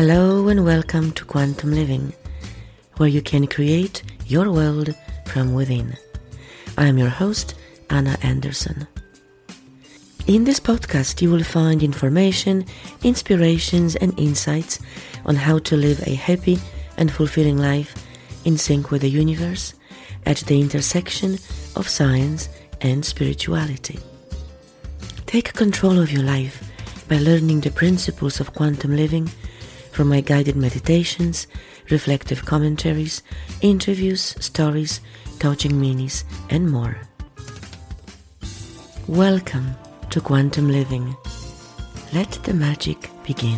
Hello and welcome to Quantum Living, where you can create your world from within. I am your host, Anna Anderson. In this podcast, you will find information, inspirations and insights on how to live a happy and fulfilling life in sync with the universe at the intersection of science and spirituality. Take control of your life by learning the principles of quantum living from my guided meditations, reflective commentaries, interviews, stories, coaching minis, and more. Welcome to Quantum Living. Let the magic begin.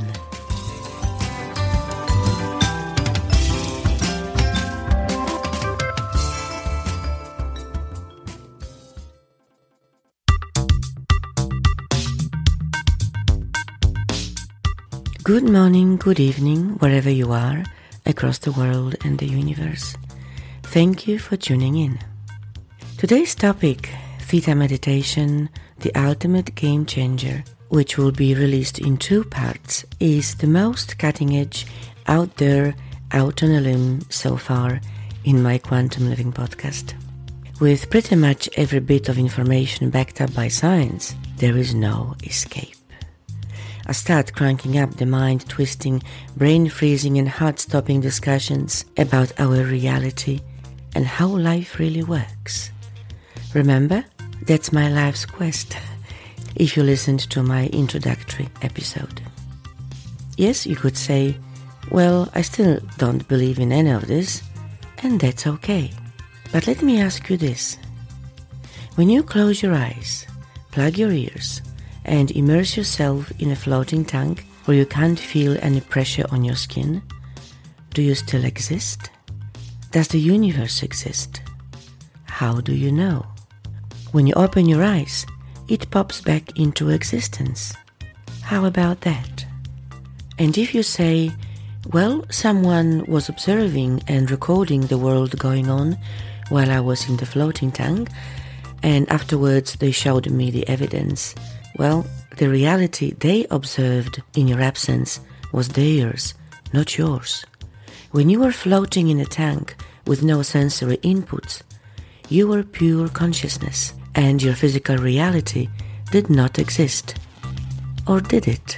Good morning, good evening, wherever you are, across the world and the universe. Thank you for tuning in. Today's topic, Theta Meditation, the ultimate game changer, which will be released in 2 parts, is the most cutting-edge, out there, out on a limb so far in my Quantum Living podcast. With pretty much every bit of information backed up by science, there is no escape. I start cranking up the mind-twisting, brain-freezing and heart-stopping discussions about our reality and how life really works. Remember, that's my life's quest, if you listened to my introductory episode. Yes, you could say, well, I still don't believe in any of this, and that's okay. But let me ask you this. When you close your eyes, plug your ears, and immerse yourself in a floating tank where you can't feel any pressure on your skin, do you still exist? Does the universe exist? How do you know? When you open your eyes, it pops back into existence. How about that? And if you say, well, someone was observing and recording the world going on while I was in the floating tank, and afterwards they showed me the evidence, well, the reality they observed in your absence was theirs, not yours. When you were floating in a tank with no sensory inputs, you were pure consciousness, and your physical reality did not exist. Or did it?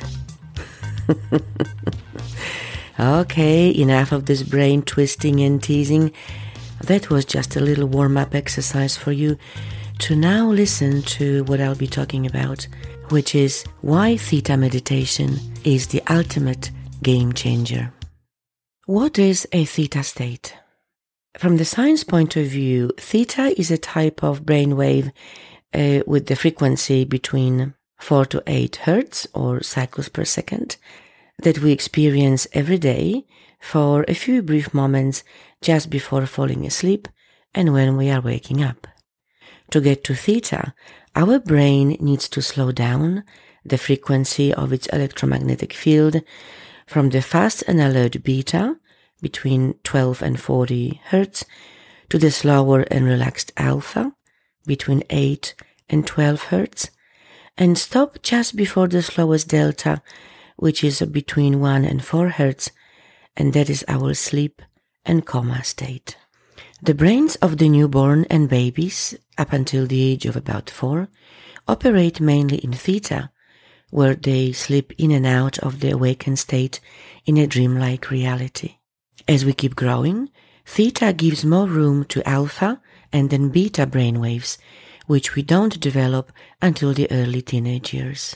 Okay, enough of this brain twisting and teasing. That was just a little warm-up exercise for you to now listen to what I'll be talking about, which is why Theta Meditation is the ultimate game changer. What is a theta state? From the science point of view, theta is a type of brainwave with the frequency between 4 to 8 hertz or cycles per second that we experience every day for a few brief moments just before falling asleep and when we are waking up. To get to theta, our brain needs to slow down the frequency of its electromagnetic field from the fast and alert beta between 12 and 40 Hz to the slower and relaxed alpha between 8 and 12 Hz and stop just before the slowest delta, which is between 1 and 4 Hz, and that is our sleep and coma state. The brains of the newborn and babies, up until the age of about 4, operate mainly in theta, where they slip in and out of the awakened state in a dreamlike reality. As we keep growing, theta gives more room to alpha and then beta brainwaves, which we don't develop until the early teenage years.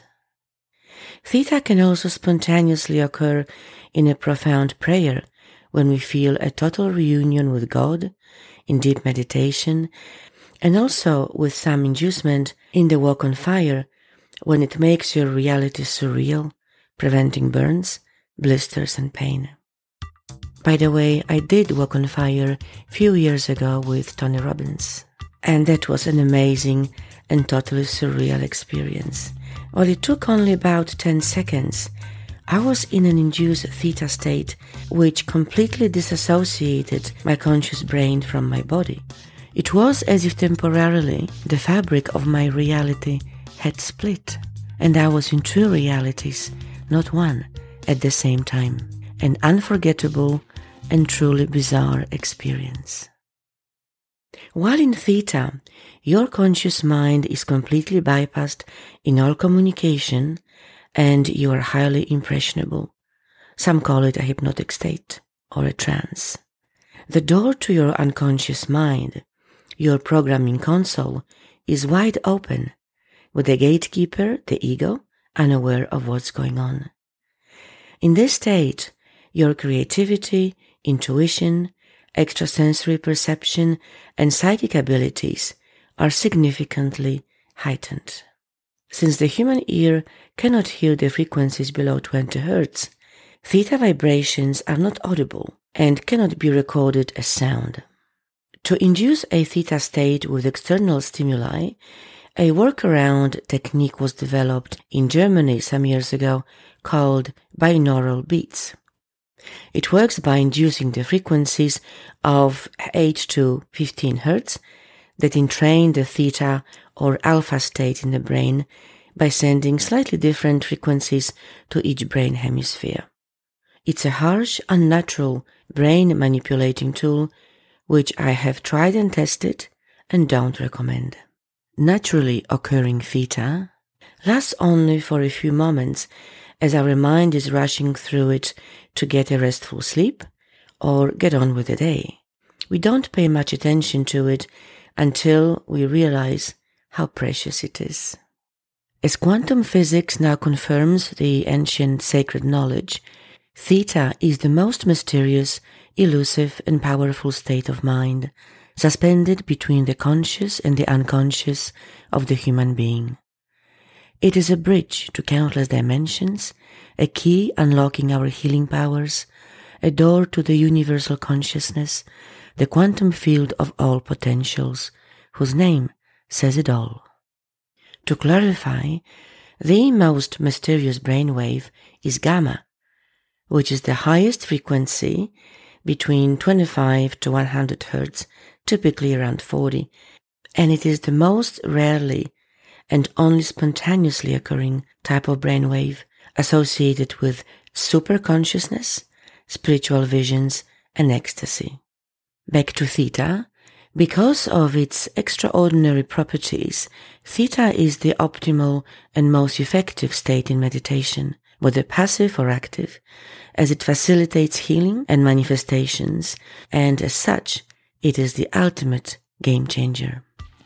Theta can also spontaneously occur in a profound prayer, when we feel a total reunion with God, in deep meditation, and also with some inducement in the walk on fire, when it makes your reality surreal, preventing burns, blisters and pain. By the way, I did walk on fire a few years ago with Tony Robbins, and that was an amazing and totally surreal experience. While it took only about 10 seconds, I was in an induced theta state which completely disassociated my conscious brain from my body. It was as if temporarily the fabric of my reality had split, and I was in 2 realities, not one, at the same time. an unforgettable and truly bizarre experience. While in theta, your conscious mind is completely bypassed in all communication and you are highly impressionable. Some call it a hypnotic state or a trance. The door to your unconscious mind, your programming console, is wide open, with the gatekeeper, the ego, unaware of what's going on. In this state, your creativity, intuition, extrasensory perception, and psychic abilities are significantly heightened. Since the human ear cannot hear the frequencies below 20 Hz, theta vibrations are not audible and cannot be recorded as sound. To induce a theta state with external stimuli, a workaround technique was developed in Germany some years ago called binaural beats. It works by inducing the frequencies of 8 to 15 Hz that entrain the theta or alpha state in the brain by sending slightly different frequencies to each brain hemisphere. It's a harsh, unnatural brain manipulating tool which I have tried and tested and don't recommend. Naturally occurring theta lasts only for a few moments as our mind is rushing through it to get a restful sleep or get on with the day. We don't pay much attention to it until we realize how precious it is. As quantum physics now confirms the ancient sacred knowledge, theta is the most mysterious, elusive, and powerful state of mind, suspended between the conscious and the unconscious of the human being. It is a bridge to countless dimensions, a key unlocking our healing powers, a door to the universal consciousness, the quantum field of all potentials, whose name says it all. To clarify, the most mysterious brainwave is gamma, which is the highest frequency between 25 to 100 Hz, typically around 40, and it is the most rarely and only spontaneously occurring type of brainwave associated with superconsciousness, spiritual visions, and ecstasy. Back to theta. Because of its extraordinary properties, theta is the optimal and most effective state in meditation, whether passive or active, as it facilitates healing and manifestations, and as such, it is the ultimate game changer.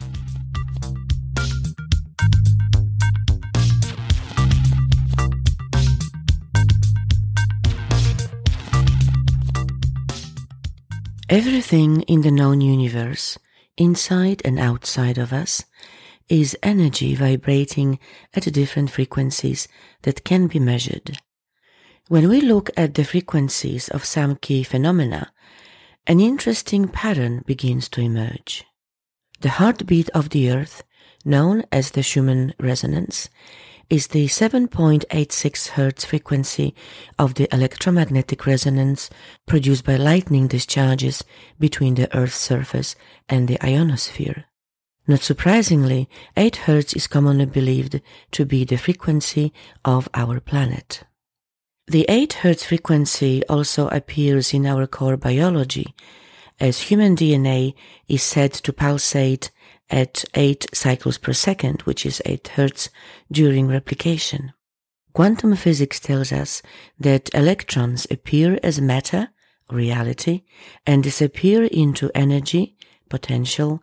Everything in the known universe, inside and outside of us, is energy vibrating at different frequencies that can be measured. When we look at the frequencies of some key phenomena, an interesting pattern begins to emerge. The heartbeat of the Earth, known as the Schumann resonance, is the 7.86 Hz frequency of the electromagnetic resonance produced by lightning discharges between the Earth's surface and the ionosphere. Not surprisingly, 8 Hz is commonly believed to be the frequency of our planet. The 8 Hz frequency also appears in our core biology, as human DNA is said to pulsate at 8 cycles per second, which is 8 Hz, during replication. Quantum physics tells us that electrons appear as matter, reality, and disappear into energy, potential,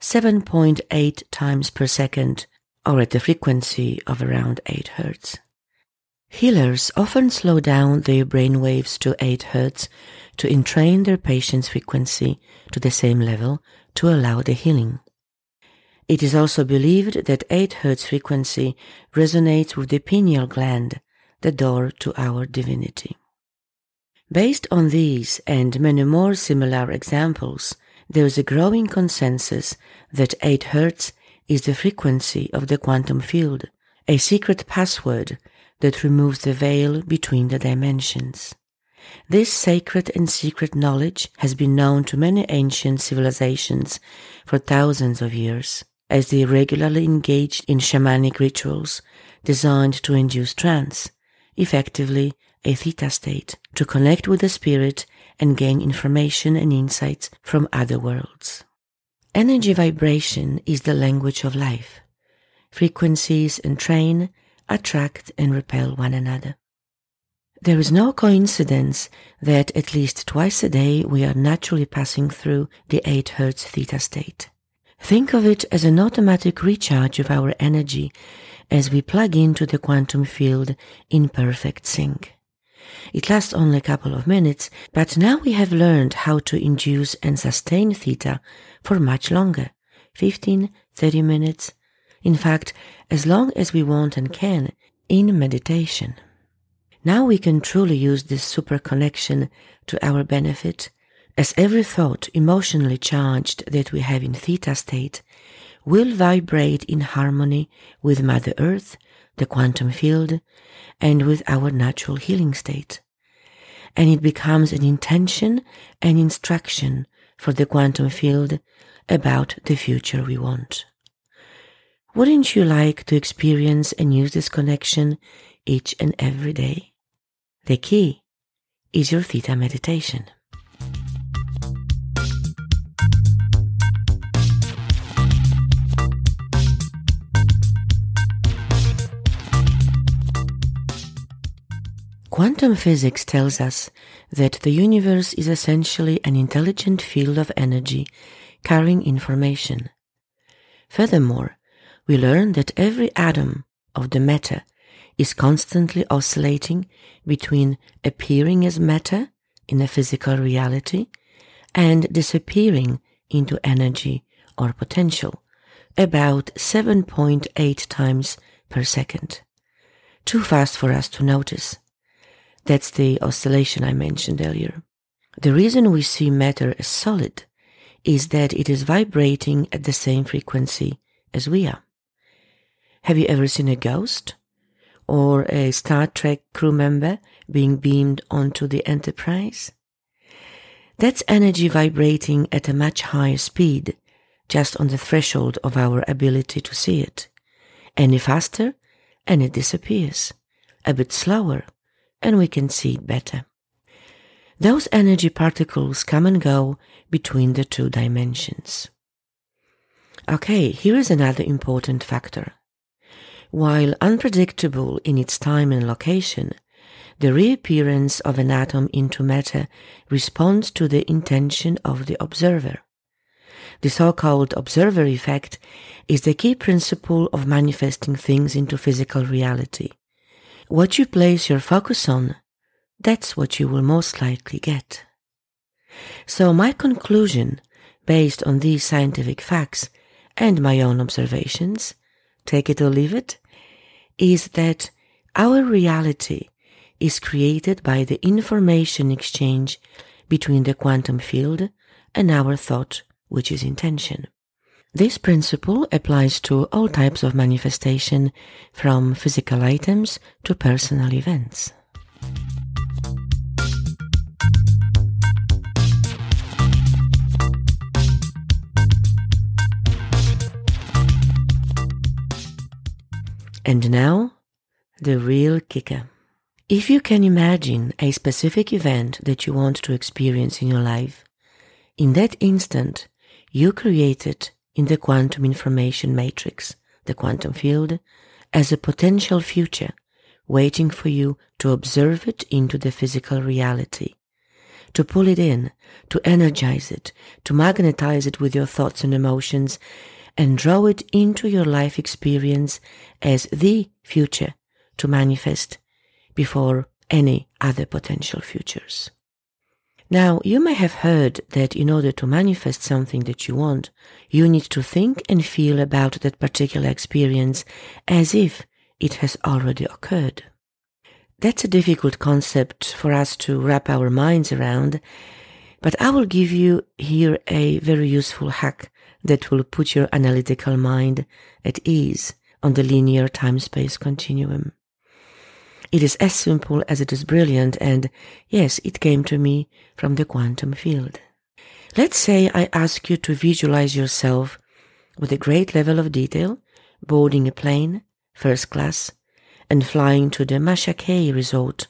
7.8 times per second, or at a frequency of around 8 Hz. Healers often slow down their brain waves to 8 Hz to entrain their patient's frequency to the same level to allow the healing. It is also believed that 8 Hz frequency resonates with the pineal gland, the door to our divinity. Based on these and many more similar examples, there is a growing consensus that 8 Hz is the frequency of the quantum field, a secret password that removes the veil between the dimensions. This sacred and secret knowledge has been known to many ancient civilizations for thousands of years, as they regularly engaged in shamanic rituals designed to induce trance, effectively a theta state, to connect with the spirit and gain information and insights from other worlds. Energy vibration is the language of life. Frequencies entrain, attract, and repel one another. There is no coincidence that at least twice a day we are naturally passing through the 8 Hz theta state. Think of it as an automatic recharge of our energy as we plug into the quantum field in perfect sync. It lasts only a couple of minutes, but now we have learned how to induce and sustain theta for much longer, 15, 30 minutes, in fact, as long as we want and can in meditation. Now we can truly use this super connection to our benefit, as every thought emotionally charged that we have in theta state will vibrate in harmony with Mother Earth, the quantum field, and with our natural healing state. And it becomes an intention and instruction for the quantum field about the future we want. Wouldn't you like to experience and use this connection each and every day? The key is your theta meditation. Quantum physics tells us that the universe is essentially an intelligent field of energy carrying information. Furthermore, we learn that every atom of the matter is constantly oscillating between appearing as matter in a physical reality and disappearing into energy or potential about 7.8 times per second. Too fast for us to notice. That's the oscillation I mentioned earlier. The reason we see matter as solid is that it is vibrating at the same frequency as we are. Have you ever seen a ghost or a Star Trek crew member being beamed onto the Enterprise? That's energy vibrating at a much higher speed, just on the threshold of our ability to see it. Any faster, and it disappears. A bit slower, and we can see it better. Those energy particles come and go between the 2 dimensions. Okay, here is another important factor. While unpredictable in its time and location, the reappearance of an atom into matter responds to the intention of the observer. The so-called observer effect is the key principle of manifesting things into physical reality. What you place your focus on, that's what you will most likely get. So my conclusion, based on these scientific facts and my own observations, take it or leave it, is that our reality is created by the information exchange between the quantum field and our thought, which is intention. This principle applies to all types of manifestation, from physical items to personal events. And now, the real kicker. If you can imagine a specific event that you want to experience in your life, in that instant, you create it in the quantum information matrix, the quantum field, as a potential future, waiting for you to observe it into the physical reality, to pull it in, to energize it, to magnetize it with your thoughts and emotions, and draw it into your life experience as the future to manifest before any other potential futures. Now, you may have heard that in order to manifest something that you want, you need to think and feel about that particular experience as if it has already occurred. That's a difficult concept for us to wrap our minds around, but I will give you here a very useful hack that will put your analytical mind at ease on the linear time-space continuum. It is as simple as it is brilliant, and yes, it came to me from the quantum field. Let's say I ask you to visualize yourself with a great level of detail, boarding a plane, first class, and flying to the Masha Key resort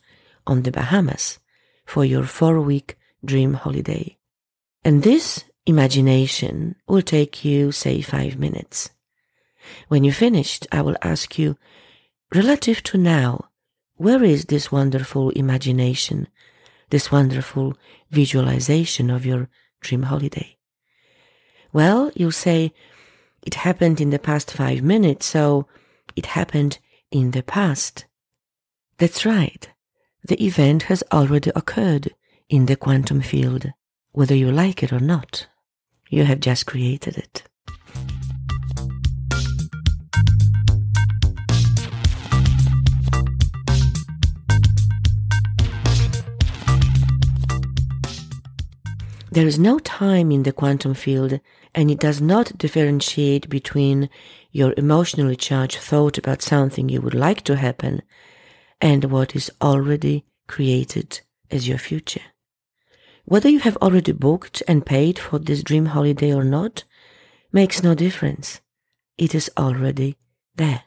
on the Bahamas for your 4-week dream holiday. And this imagination will take you, say, 5 minutes. When you're finished, I will ask you, relative to now, where is this wonderful imagination, this wonderful visualization of your dream holiday? Well, you'll say, it happened in the past 5 minutes, so it happened in the past. That's right. The event has already occurred in the quantum field, whether you like it or not. You have just created it. There is no time in the quantum field, and it does not differentiate between your emotionally charged thought about something you would like to happen and what is already created as your future. Whether you have already booked and paid for this dream holiday or not makes no difference. It is already there.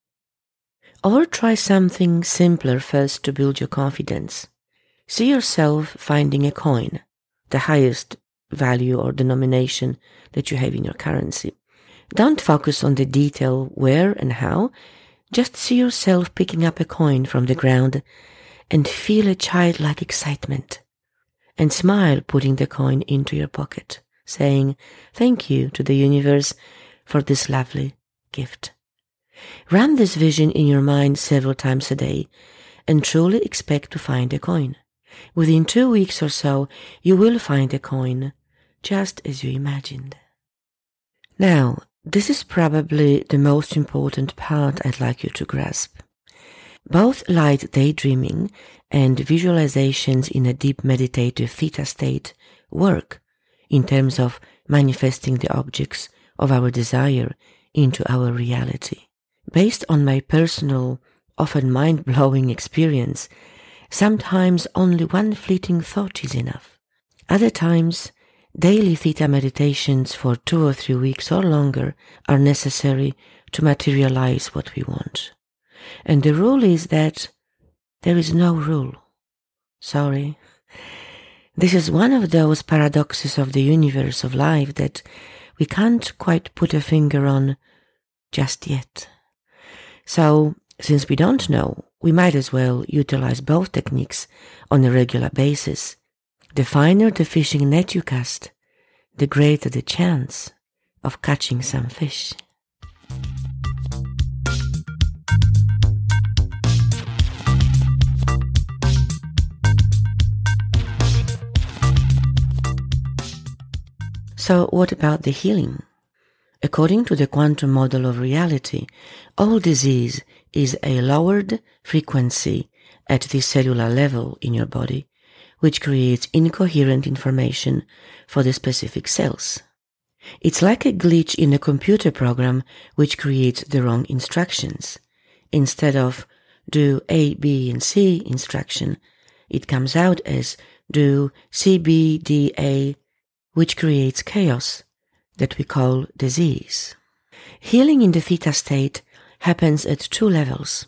Or try something simpler first to build your confidence. See yourself finding a coin, the highest value or denomination that you have in your currency. Don't focus on the detail where and how. Just see yourself picking up a coin from the ground and feel a childlike excitement. And smile putting the coin into your pocket, saying thank you to the universe for this lovely gift. Run this vision in your mind several times a day and truly expect to find a coin. Within 2 weeks or so, you will find a coin, just as you imagined. Now, this is probably the most important part I'd like you to grasp. Both light daydreaming and visualizations in a deep meditative theta state work in terms of manifesting the objects of our desire into our reality. Based on my personal, often mind-blowing experience, sometimes only one fleeting thought is enough. Other times, daily theta meditations for 2 or 3 weeks or longer are necessary to materialize what we want. And the rule is that there is no rule. Sorry. This is one of those paradoxes of the universe of life that we can't quite put a finger on just yet. So, since we don't know, we might as well utilize both techniques on a regular basis. The finer the fishing net you cast, the greater the chance of catching some fish. So what about the healing? According to the quantum model of reality, all disease is a lowered frequency at the cellular level in your body, which creates incoherent information for the specific cells. It's like a glitch in a computer program which creates the wrong instructions. Instead of do A, B, and C instruction, it comes out as do C, B, D, A, which creates chaos that we call disease. Healing in the theta state happens at 2 levels.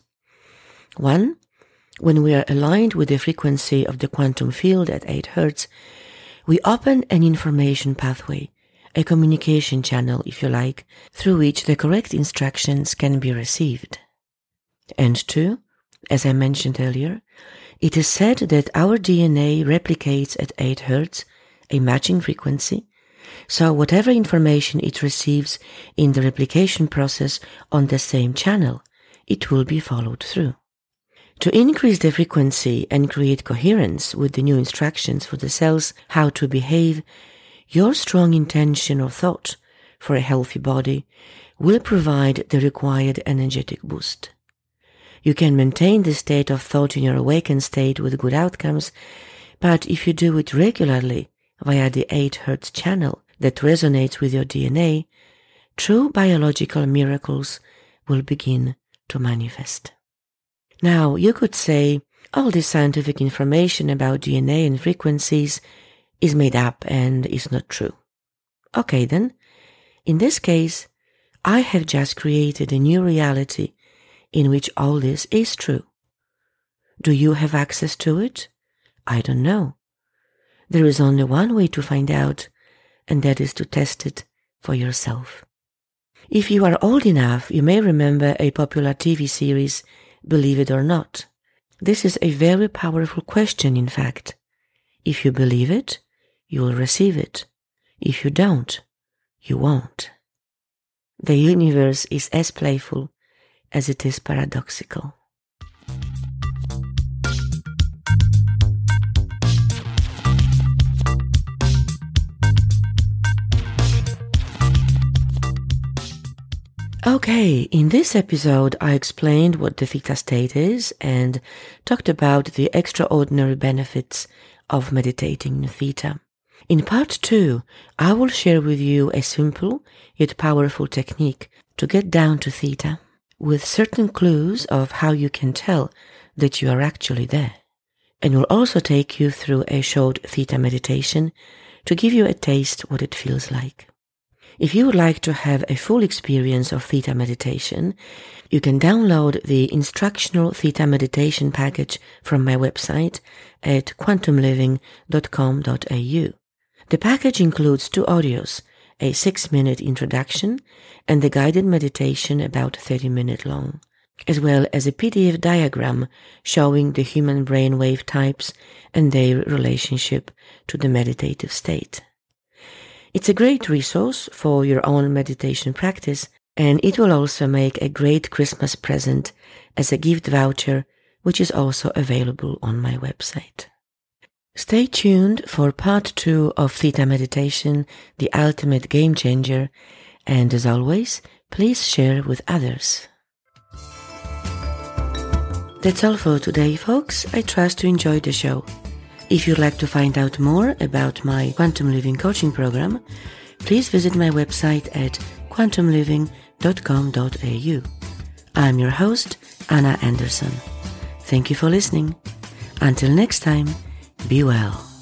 1, when we are aligned with the frequency of the quantum field at 8 Hz, we open an information pathway, a communication channel, if you like, through which the correct instructions can be received. And 2, as I mentioned earlier, it is said that our DNA replicates at 8 Hz, a matching frequency, so whatever information it receives in the replication process on the same channel, it will be followed through. To increase the frequency and create coherence with the new instructions for the cells how to behave, your strong intention or thought for a healthy body will provide the required energetic boost. You can maintain this state of thought in your awakened state with good outcomes, but if you do it regularly via the 8 Hz channel that resonates with your DNA, true biological miracles will begin to manifest. Now, you could say, all this scientific information about DNA and frequencies is made up and is not true. Okay then, in this case, I have just created a new reality in which all this is true. Do you have access to it? I don't know. There is only one way to find out, and that is to test it for yourself. If you are old enough, you may remember a popular TV series, Believe It or Not. This is a very powerful question, in fact. If you believe it, you will receive it. If you don't, you won't. The universe is as playful as it is paradoxical. Okay, in this episode I explained what the theta state is and talked about the extraordinary benefits of meditating in theta. In part 2, I will share with you a simple yet powerful technique to get down to theta, with certain clues of how you can tell that you are actually there. And will also take you through a short theta meditation to give you a taste what it feels like. If you would like to have a full experience of theta meditation, you can download the instructional theta meditation package from my website at quantumliving.com.au. The package includes 2 audios, a 6-minute introduction and the guided meditation about 30 minutes long, as well as a PDF diagram showing the human brain wave types and their relationship to the meditative state. It's a great resource for your own meditation practice, and it will also make a great Christmas present as a gift voucher, which is also available on my website. Stay tuned for part 2 of Theta Meditation, the ultimate game changer, and as always, please share with others. That's all for today, folks. I trust you enjoyed the show. If you'd like to find out more about my Quantum Living coaching program, please visit my website at quantumliving.com.au. I'm your host, Anna Anderson. Thank you for listening. Until next time, be well.